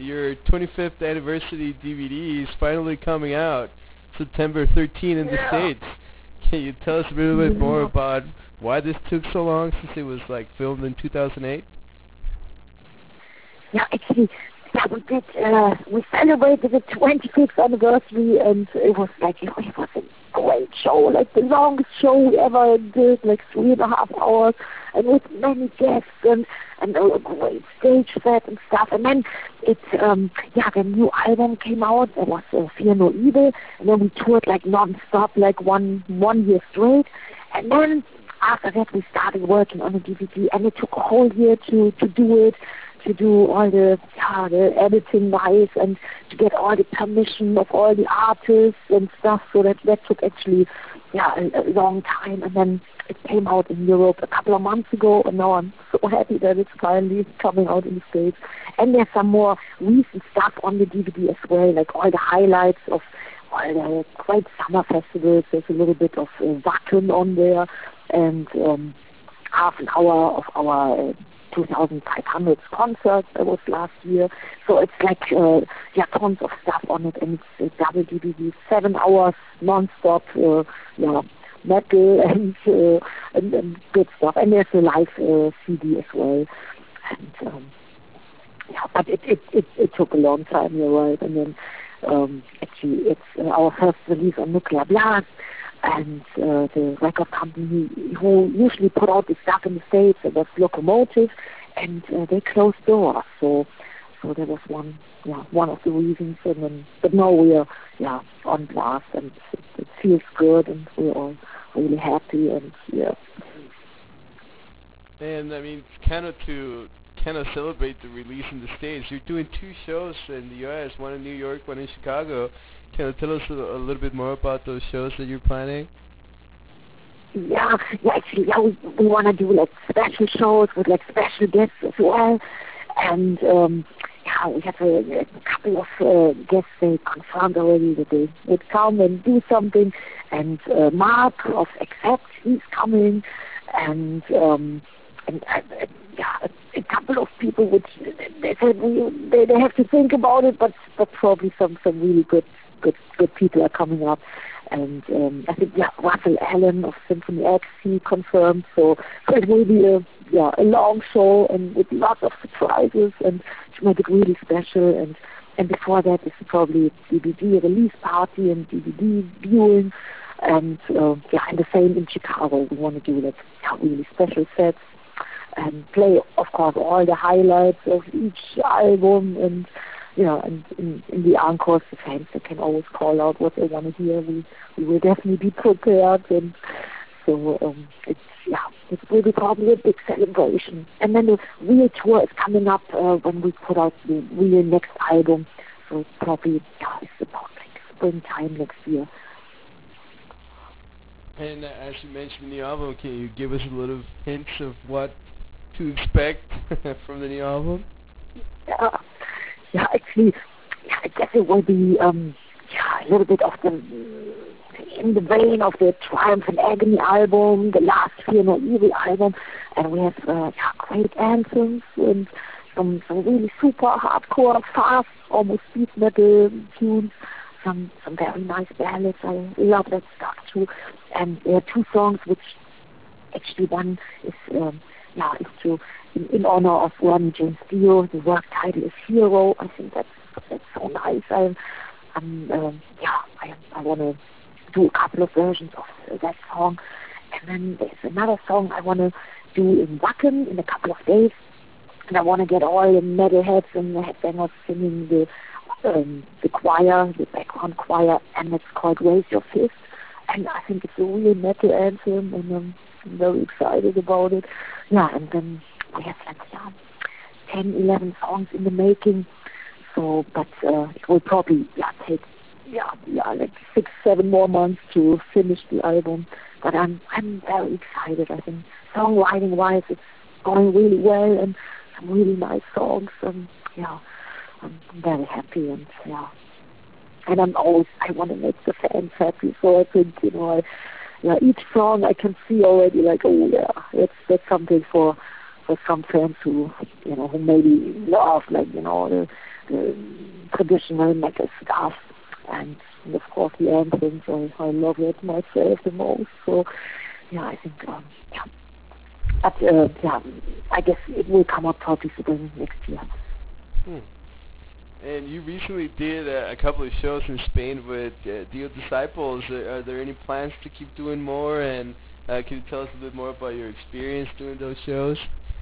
your 25th anniversary DVD is finally coming out September 13 in the States. Can you tell us a little bit more about why this took so long since it was like filmed in 2008? Yeah, actually, we celebrated the 25th anniversary, and it was a great show, like the longest show we ever did, like 3.5 hours, and with many guests, and a great stage set and stuff. And then the new album came out. There was Fear No Evil, and then we toured like non-stop, like one year straight. And then after that, we started working on the DVD, and it took a whole year to do it, to do all the editing wise, and to get all the permission of all the artists and stuff. So that took actually a long time, and then it came out in Europe a couple of months ago, and now I'm so happy that it's finally coming out in the States. And there's some more recent stuff on the DVD as well, like all the highlights of all the great summer festivals. There's a little bit of Wacken on there, and half an hour of our 2,500 concert that was last year. So it's like tons of stuff on it, and it's a double DVD, 7 hours non-stop metal and good stuff. And there's a live CD as well. And but it took a long time, you're right. And then actually it's our first release on Nuclear Blast. And the record company who usually put out the stuff in the States, it was Locomotive, and they closed doors. So that was one of the reasons. And then, but now we are on Blast, and it feels good, and we're all really happy, and And I mean, kind of celebrate the release in the States, you're doing 2 shows in the U.S., one in New York, one in Chicago. Can you tell us a little bit more about those shows that you're planning? Actually, we want to do like special shows with like special guests as well. And we have a couple of guests they confirmed already that they would come and do something. And Mark of Accept, he's coming, and a couple of people which they said they have to think about it, but probably some really good people are coming up. And I think Russell Allen of Symphony X, he confirmed. So it will be a long show, and with lots of surprises, and to make it really special. And before that is probably DVD release party and DVD viewing, and and the same in Chicago. We want to do like really special sets and play, of course, all the highlights of each album, and and in the encores, the fans, they can always call out what they want to hear. We will definitely be prepared, and so it will be probably a big celebration. And then the real tour is coming up when we put out the real next album. So probably it's about like springtime next year. And as you mentioned in the album, can you give us a little hints of what to expect from the new album? Actually, I guess it will be a little bit of in the vein of the Triumph and Agony album, the last Fear No Evil album, and we have great anthems and some really super hardcore, fast, almost speed metal tunes. Some very nice ballads. I love that stuff too. And there are 2 songs which actually one is in honor of Ronnie James Dio. The work title is Hero. I think that's so nice. I want to do a couple of versions of that song. And then there's another song I want to do in Wacken in a couple of days. And I want to get all the metalheads and the headbangers singing the choir, the background choir, and it's called Raise Your Fist. And I think it's a real metal anthem, and I'm very excited about it. And then we have like 10, 11 songs in the making. So, but it will probably take like 6, 7 more months to finish the album. But I'm very excited. I think songwriting wise, it's going really well, and some really nice songs. And I'm very happy, and and I want to make the fans happy. So I think each song I can see already like, that's something for some fans who who maybe love like the the traditional metal stuff, and of course the anthems. I love it myself the most. So yeah, I think yeah. But yeah, I guess it will come up probably spring next year. Hmm. And you recently did a couple of shows in Spain with Dio Disciples. Are there any plans to keep doing more? And can you tell us a bit more about your experience doing those shows?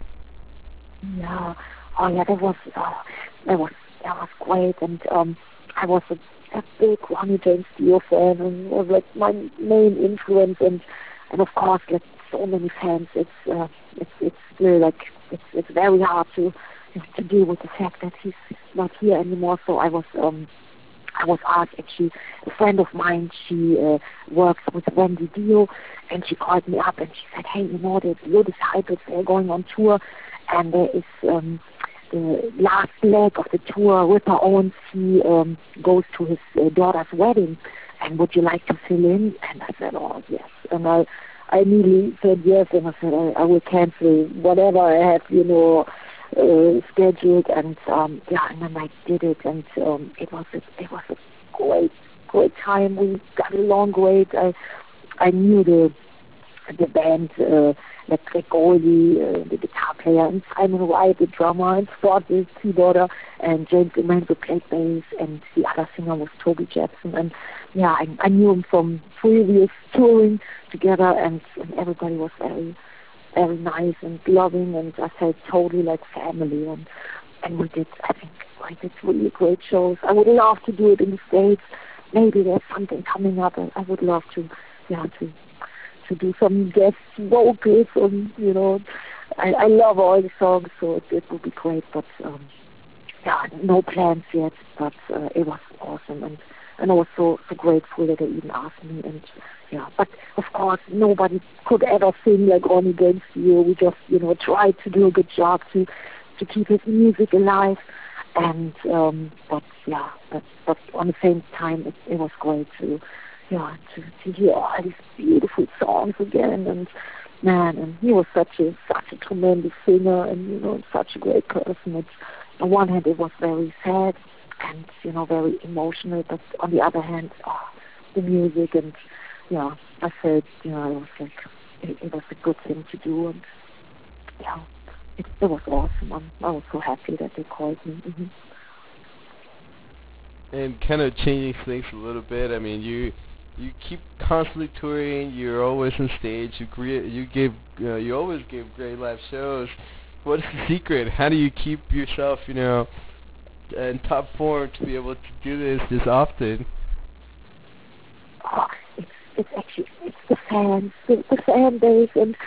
Yeah. Oh yeah, that was great, and I was a big Ronnie James Dio fan, and was like my main influence, and of course like so many fans, it's still like it's very hard to deal with the fact that he's not here anymore. So I was asked, actually, a friend of mine, she works with Wendy Dio, and she called me up and she said, hey, you know, the Dio Disciples, they're going on tour, and there is the last leg of the tour, Ripper Owens, he goes to his daughter's wedding, and would you like to fill in? And I said, oh, yes. And I immediately said yes, and I said, I will cancel whatever I have, scheduled, and yeah, and then I did it, and it was a great time. We got along great. I knew the band, like Greg Goldie, the guitar player, and Simon Wright, the drummer, and Scott, the keyboarder, and James Emanuel played bass, and the other singer was Toby Jepson. And yeah, I knew him from previous touring together, and everybody was very nice and loving, and I felt totally like family, and we did really great shows. I would love to do it in the States. Maybe there's something coming up, and I would love to do some guest vocals, and I love all the songs, so it would be great. But yeah, no plans yet. But it was awesome, and I was so grateful that they even asked me. And yeah, but of course nobody could ever sing like Ronnie James Dio. We just tried to do a good job to keep his music alive. And but on the same time it was great to hear all these beautiful songs again. And man, and he was such a tremendous singer, and such a great person. On one hand it was very sad and very emotional, but on the other hand, the music, and I felt it was like it was a good thing to do, and yeah, it was awesome. I was so happy that they called me. Mm-hmm. And kind of changing things a little bit. I mean, you keep constantly touring. You're always on stage. You always give great live shows. What is the secret? How do you keep yourself, in top form to be able to do this often? Oh, it's actually the fans, the fan base, and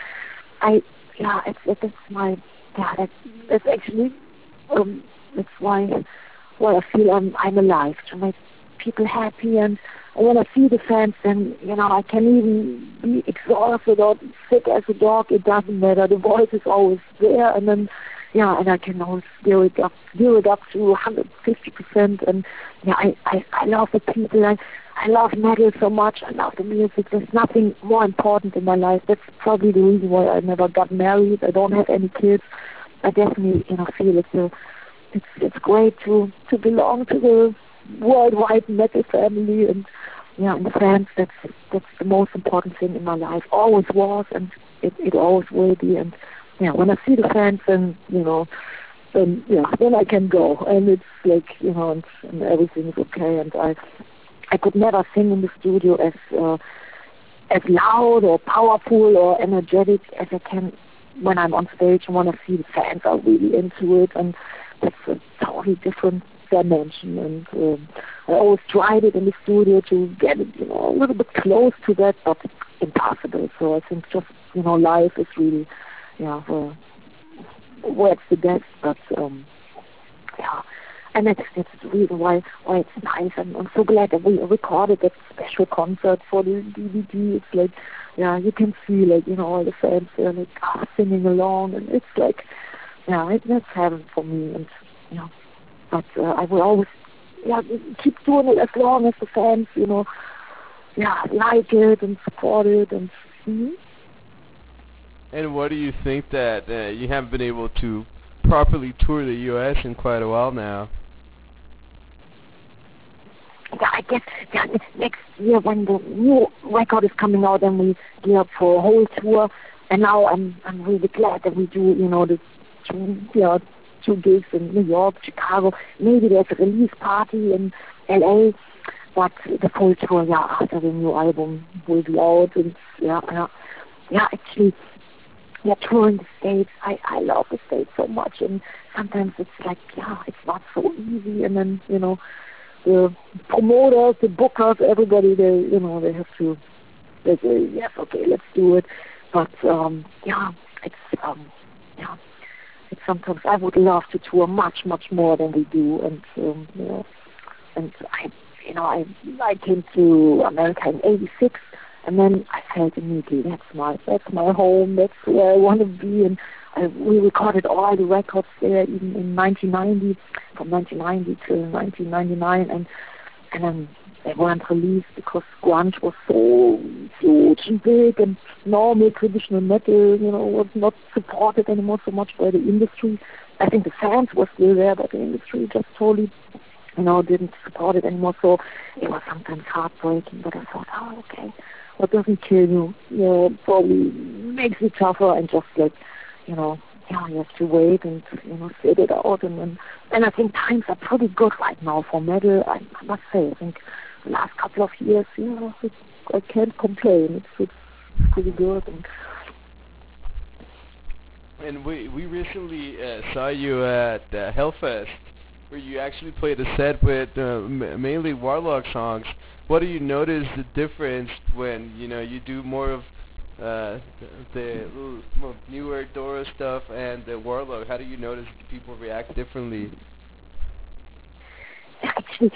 that's actually that's why I feel I'm alive, to make people happy. And when I see the fans, then I can even be exhausted or sick as a dog. It doesn't matter. The voice is always there, and then and I can always do it up to 150%. And I love the people. I love metal so much. I love the music. There's nothing more important in my life. That's probably the reason why I never got married. I don't have any kids. I definitely feel it's great to belong to the worldwide metal family, and and the fans. That's the most important thing in my life. Always was, and it always will be. And when I see the fans, then then I can go, and it's like and everything is okay. And I could never sing in the studio as loud or powerful or energetic as I can when I'm on stage, and when I see the fans are really into it, and that's a totally different dimension. And I always tried it in the studio to get it, a little bit close to that, but impossible. So I think just live is really, where it's the best. But and that's the reason why it's nice. And I'm so glad that we recorded that special concert for the DVD. It's like, you can see all the fans there singing along, and it's like, that's heaven for me. And but I will always keep doing it as long as the fans like it and support it. And And what do you think that you haven't been able to properly tour the U.S. in quite a while now? guess next year when the new record is coming out, then we gear up for a whole tour. And now I'm really glad that we do, the two gigs in New York, Chicago. Maybe there's a release party in LA, but the full tour, after the new album will be out. And actually, touring the States, I love the States so much, and sometimes it's like, it's not so easy, and then, the promoters, the bookers, everybody, they have to, they say, yes, okay, let's do it, but, it's sometimes I would love to tour much, much more than we do, and, and I came to America in '86, and then I felt immediately, that's my home, that's where I want to be, and we recorded all the records there even in 1990, from 1990 till 1999, and then they weren't released because grunge was so huge and big, and normal traditional metal, was not supported anymore so much by the industry. I think the fans were still there, but the industry just totally, didn't support it anymore, so it was sometimes heartbreaking, but I thought, okay, what doesn't kill you, probably makes you tougher, and just like, you have to wait and, sit it out, and I think times are pretty good right now for metal, I must say. I think the last couple of years, I can't complain, it's pretty good. And we recently saw you at Hellfest, where you actually played a set with mainly Warlock songs. What do you notice the difference when you do more of the newer Dora stuff and the Warlock? How do you notice people react differently? Actually,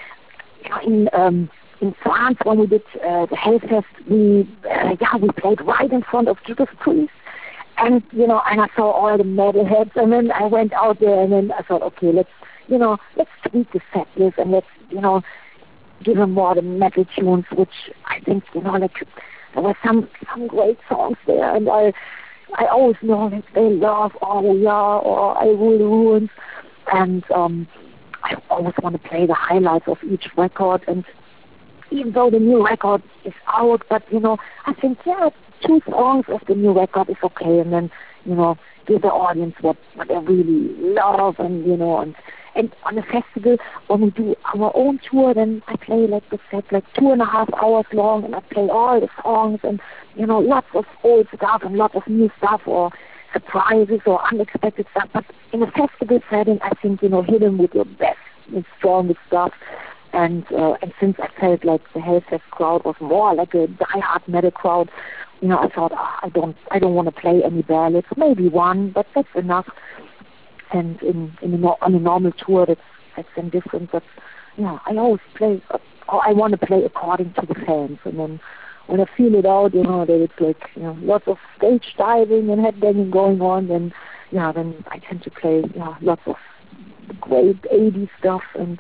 in France when we did the Hellfest, we played right in front of Judas Priest. And, and I saw all the metalheads, and then I went out there, and then I thought, okay, let's tweak the set list, and let's, give them more the metal tunes, which I think, there were some great songs there, and I always know that they love Oh Yeah, or I Rule the Ruins, and I always want to play the highlights of each record, and even though the new record is out, but, I think, 2 songs of the new record is okay, and then, give the audience what they really love, and, and on the festival, when we do our own tour, then I play like the set, like 2.5 hours long, and I play all the songs, and, lots of old stuff, and lots of new stuff, or surprises, or unexpected stuff, but in a festival setting, I think, hit them with your best and strongest stuff. And since I felt like the Hellfest crowd was more like a die-hard metal crowd, I thought, I don't want to play any ballads, maybe one, but that's enough. And on a normal tour, that's indifferent. But I always play. I want to play according to the fans, and then when I feel it out, that it's like lots of stage diving and headbanging going on, then I tend to play lots of great 80s stuff, and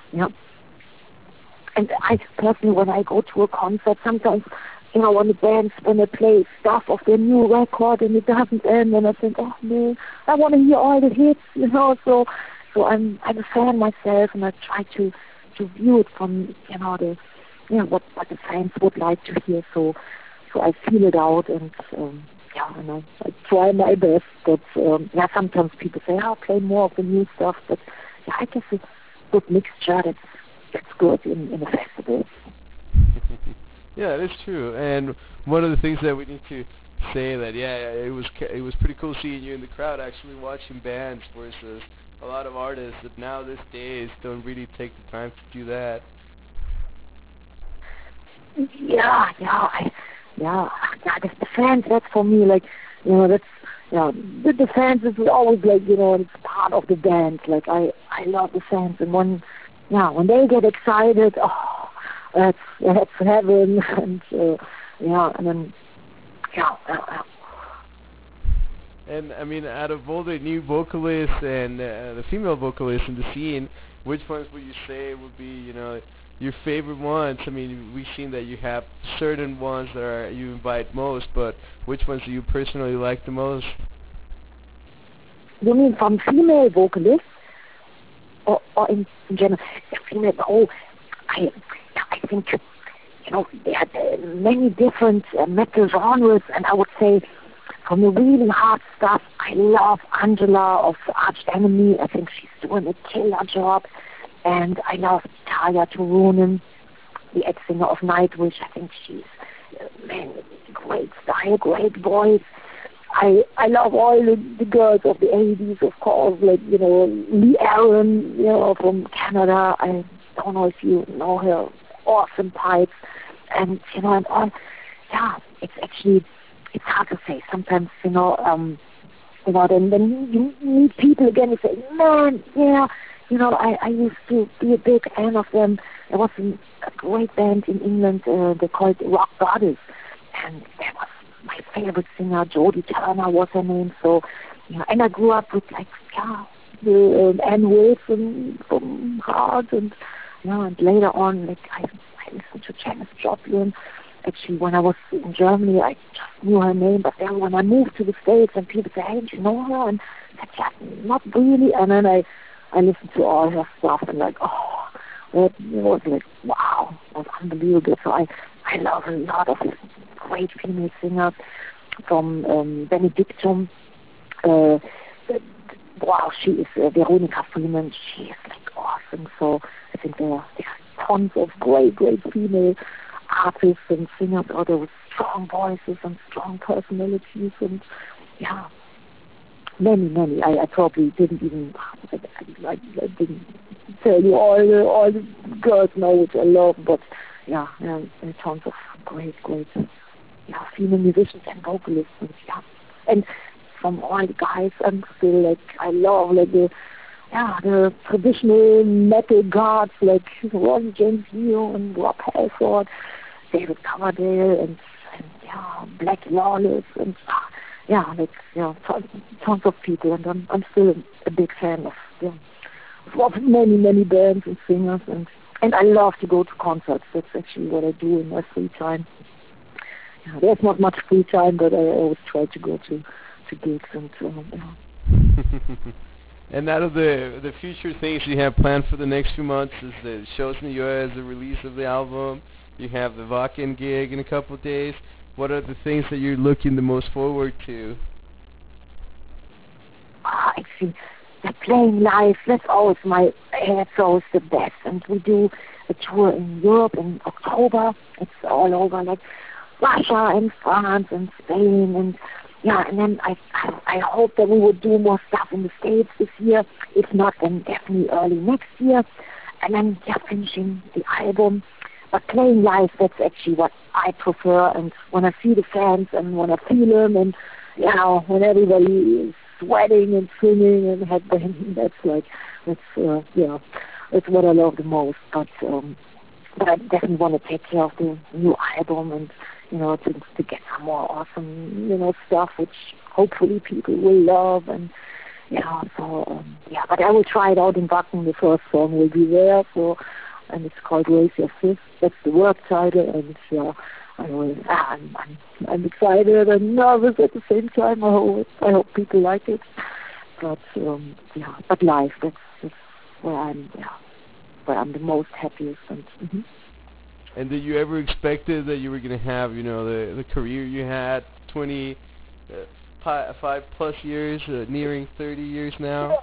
And I personally, when I go to a concert, sometimes, when the bands, when they play stuff of their new record and it doesn't end, and I think, oh man, I want to hear all the hits, so I'm a fan myself, and I try to view it from, what the fans would like to hear, so I feel it out, and, and I try my best, but, sometimes people say, I'll play more of the new stuff, but, I guess it's a good mixture, that's good in a festival. Yeah, that's true. And one of the things that we need to say that it was pretty cool seeing you in the crowd actually watching bands versus a lot of artists that now these days don't really take the time to do that. The fans, that's for me, like, that's, the fans is always like, it's part of the band. Like, I love the fans, and when they get excited, that's heaven, and and then, And I mean, out of all the new vocalists and the female vocalists in the scene, which ones would you say would be, your favorite ones? I mean, we've seen that you have certain ones that you invite most, but which ones do you personally like the most? You mean from female vocalists? Or in general, female, I think, there are many different metal genres, and I would say from the really hard stuff, I love Angela of Arch Enemy. I think she's doing a killer job. And I love Tarja Turunen, the ex-singer of Nightwish. I think she's, great style, great voice. I love all the girls of the 80s, of course, like, Lee Aaron, from Canada. I don't know if you know her, awesome pipes. And, and all, it's hard to say. Sometimes, then you meet people again and say, man, I used to be a big fan of them. There was a great band in England, they called Rock Goddess. And that was my favorite singer, Jodie Turner was her name. So, and I grew up with, the Ann Wilson from Heart. And later on, I listened to Janis Joplin. Actually, when I was in Germany, I just knew her name, but then when I moved to the States and people say, hey, do you know her? And I said, yeah, not really. And then I listened to all her stuff and it was like, wow, it was unbelievable. So I love a lot of great female singers from Benedictum. Wow, she is Veronica Freeman. She is awesome. So I think there are tons of great female artists and singers out there with strong voices and strong personalities, and many. I probably didn't even I didn't tell you all the girls now which I love, but tons of great female musicians and vocalists, and from all the guys I'm still I love the traditional metal gods like Ron James Dio and Rob Halford, David Coverdale, and Black Lawless, and tons of people, and I'm still a big fan of many bands and singers, and I love to go to concerts. That's actually what I do in my free time. There's not much free time, but I always try to go to gigs and And out of the future things you have planned for the next few months is the shows in the U.S., the release of the album. You have the Wacken gig in a couple of days. What are the things that you're looking the most forward to? Actually, playing live, that's always the best. And we do a tour in Europe in October. It's all over, Russia and France and Spain, and then I hope that we will do more stuff in the States this year. If not, then definitely early next year. And then finishing the album. But playing live, that's actually what I prefer. And when I see the fans and when I feel them, and when everybody is sweating and singing and headbanging, that's what I love the most. But I definitely want to take care of the new album and to get some more awesome stuff which hopefully people will love, and but I will try it out in Wacken. The first song will be there, and it's called Raise Your Fist. That's the work title, and I'm excited and nervous at the same time. I hope people like it, but live, that's where I'm the most happiest. And did you ever expected that you were going to have, the career you had, 5 plus years, nearing 30 years now?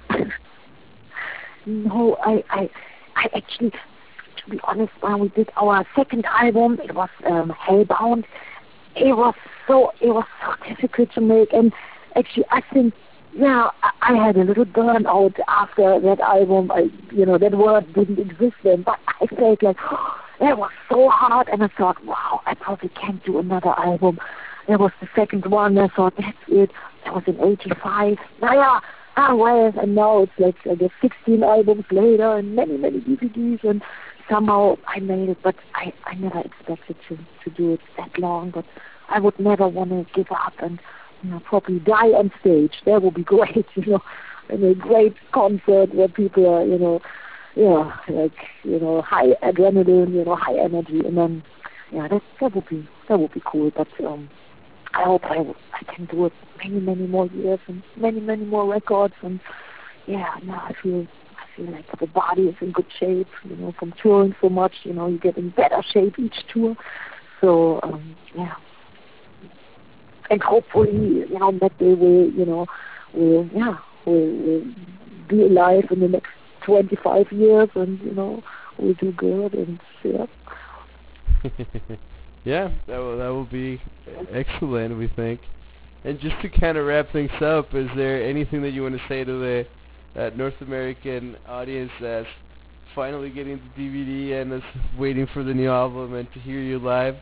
No, I actually, to be honest, when we did our second album, it was Hellbound. It was so difficult to make, and actually, I think, I had a little burnout after that album. That word didn't exist then, but I felt that was so hard, and I thought, wow, I probably can't do another album. That was the second one. I thought, that's it. That was in '85. And now it's I guess 16 albums later and many DVDs, and somehow I made it. But I never expected to do it that long. But I would never want to give up and probably die on stage. That would be great, and a great concert where people are, high adrenaline, high energy, and then, that would be cool. But I hope I can do it many more years and many more records, and I feel feel like the body is in good shape, you know, from touring so much, you know, you get in better shape each tour. So, yeah. And hopefully, you know, that they will, you know, will be alive in the next 25 years, and, you know, we'll do good, and, yeah. Yeah, that will be excellent, we think. And just to kind of wrap things up, is there anything that you want to say to the North American audience that's finally getting the DVD and is waiting for the new album and to hear you live?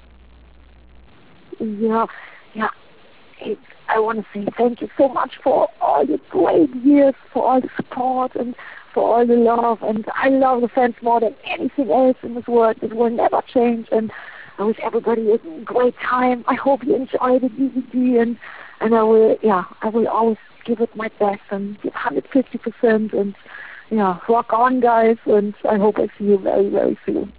Yeah, yeah. I want to say thank you so much for all the great years, for all the support, and for all the love. And I love the fans more than anything else in this world. It will never change. And I wish everybody a great time. I hope you enjoy the DVD, and I will always give it my best and give 150%. And yeah, rock on, guys. And I hope I see you very, very soon.